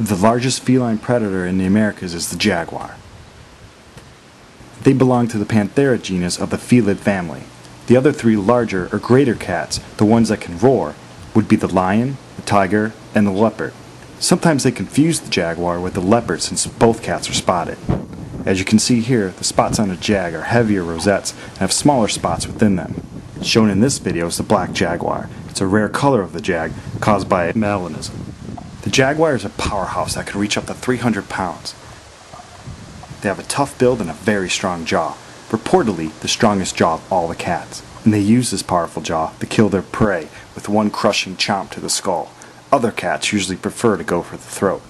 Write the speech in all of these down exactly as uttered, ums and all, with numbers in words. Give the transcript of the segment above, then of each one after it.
The largest feline predator in the Americas is the jaguar. They belong to the Panthera genus of the felid family. The other three larger or greater cats, the ones that can roar, would be the lion, the tiger, and the leopard. Sometimes they confuse the jaguar with the leopard since both cats are spotted. As you can see here, the spots on a jag are heavier rosettes and have smaller spots within them. Shown in this video is the black jaguar. It's a rare color of the jag caused by melanism. The jaguar is a powerhouse that can reach up to three hundred pounds. They have a tough build and a very strong jaw, reportedly the strongest jaw of all the cats. And they use this powerful jaw to kill their prey with one crushing chomp to the skull. Other cats usually prefer to go for the throat.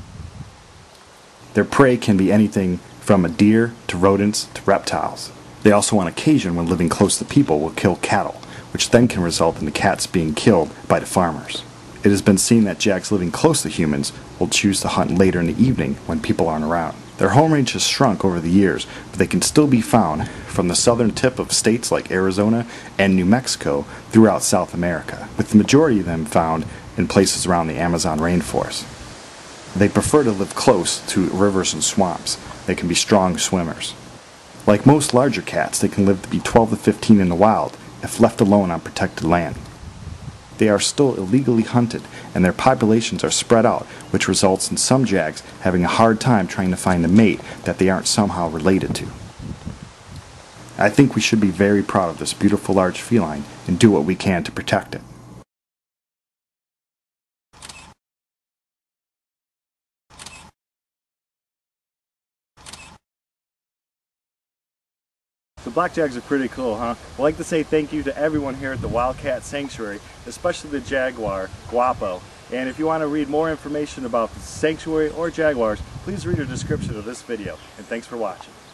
Their prey can be anything from a deer to rodents to reptiles. They also on occasion, when living close to people, will kill cattle, which then can result in the cats being killed by the farmers. It has been seen that jags living close to humans will choose to hunt later in the evening when people aren't around. Their home range has shrunk over the years, but they can still be found from the southern tip of states like Arizona and New Mexico throughout South America, with the majority of them found in places around the Amazon rainforest. They prefer to live close to rivers and swamps. They can be strong swimmers. Like most larger cats, they can live to be twelve to fifteen in the wild if left alone on protected land. They are still illegally hunted, and their populations are spread out, which results in some jags having a hard time trying to find a mate that they aren't somehow related to. I think we should be very proud of this beautiful large feline and do what we can to protect it. The black jags are pretty cool, huh? I'd like to say thank you to everyone here at the Wildcat Sanctuary, especially the jaguar, Guapo. And if you want to read more information about the sanctuary or jaguars, please read the description of this video. And thanks for watching.